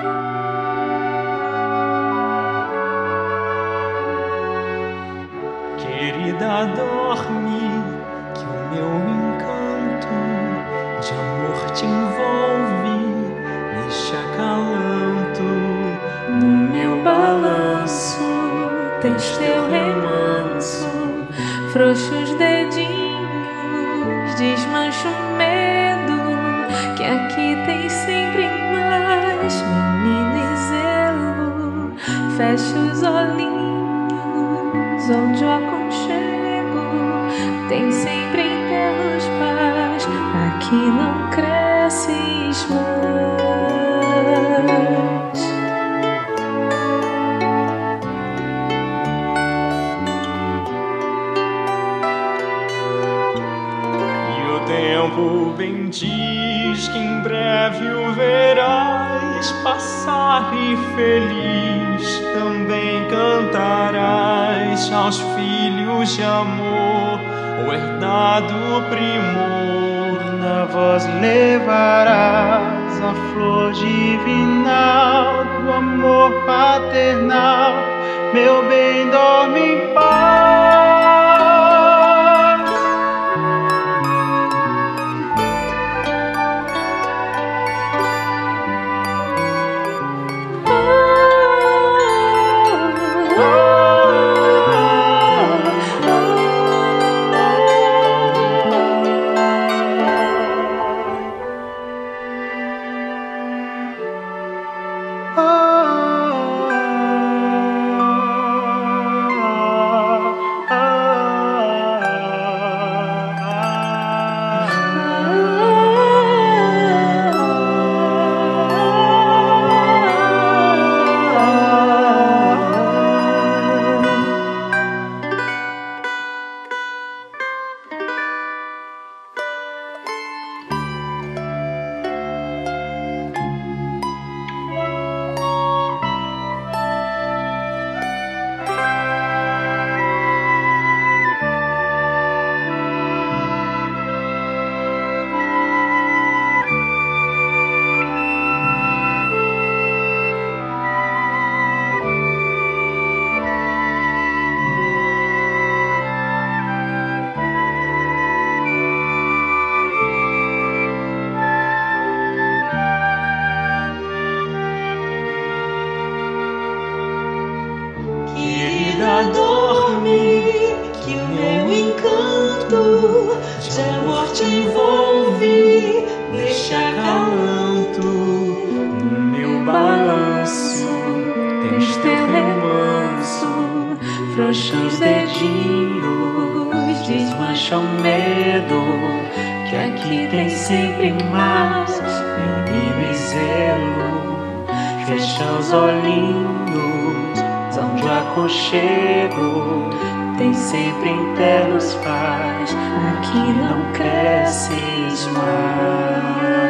Querida, dorme, que o meu encanto de amor te envolve neste acalanto. No meu balanço tens teu remanso, frouxos dedinhos, desmancha o medo, que aqui tem sempre mais menino e zelo. Fecha os olhinhos, onde o aconchego tem sempre em teus pais. Aqui não cresces mais. E o tempo bem diz que em breve o verás passar e feliz também cantarás aos filhos de amor o herdado primor. Na voz levarás a flor divinal do amor paternal. Meu bem, dorme em paz. Querida, dorme, que o meu encanto de amor te envolve neste acalanto. No meu balanço tens teu remanso, Frouxos dedinhos, desmancha o medo, que aqui tem sempre mais menino e zelo. Fecha os olhinhos, onde o aconchego tem sempre em teus pais. Aqui não cresces mais.